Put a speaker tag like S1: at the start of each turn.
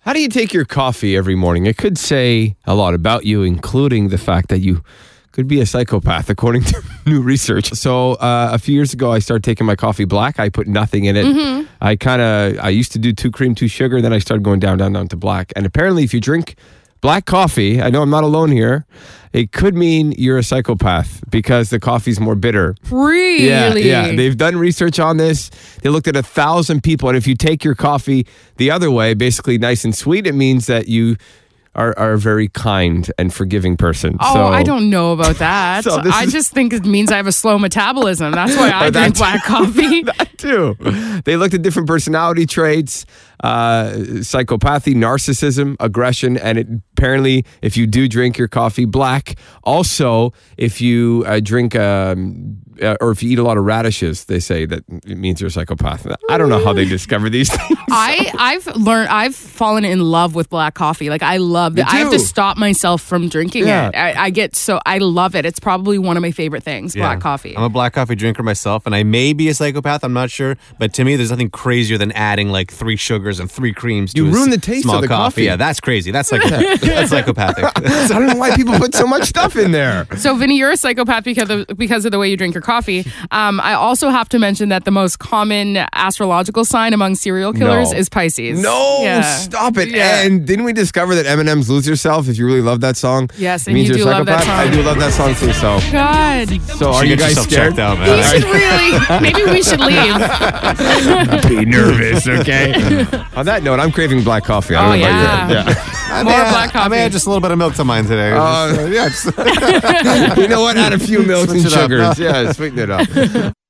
S1: How do you take your coffee every morning? It could say a lot about you, including the fact that you could be a psychopath, according to new research. So a few years ago, I started taking my coffee black. I put nothing in it. Mm-hmm. I used to do 2 cream, 2 sugar. Then I started going down to black. And apparently, if you drink black coffee, I know I'm not alone here, it could mean you're a psychopath because the coffee's more bitter.
S2: Really?
S1: Yeah. They've done research on this. They looked at 1,000 people. And if you take your coffee the other way, basically nice and sweet, it means that you are a very kind and forgiving person.
S2: Oh, I don't know about that. I just think it means I have a slow metabolism. That's why I drink black coffee.
S1: That too. They looked at different personality traits, psychopathy, narcissism, aggression, and apparently if you do drink your coffee black, also if you drink or if you eat a lot of radishes, they say that it means you're a psychopath. I don't know how they discover these things.
S2: I've fallen in love with black coffee. Like, I love it. I have to stop myself from drinking it. I love it. It's probably one of my favorite things, black coffee.
S3: I'm a black coffee drinker myself, and I may be a psychopath, I'm not sure. But to me, there's nothing crazier than adding like 3 sugars and 3 creams to
S1: ruin the taste
S3: small
S1: of the coffee.
S3: Yeah, that's crazy. That's psychopathic.
S1: I don't know why people put so much stuff in there.
S2: So, Vinny, you're a psychopath because of the way you drink your coffee. I also have to mention that the most common astrological sign among serial killers is Pisces.
S1: Stop it. Yeah. And didn't we discover that Eminem's Lose Yourself, if you really love that song?
S2: Yes, and you do love that song.
S1: I do love that song too, so.
S2: God.
S1: So are you guys scared?
S3: Out, man.
S2: Maybe we should leave.
S1: Be nervous, okay? On that note, I'm craving black coffee. I don't know about you.
S2: More black coffee.
S3: I may add just a little bit of milk to mine today.
S1: You know what? Add a few milks and sugars. Yeah, sweeten it up.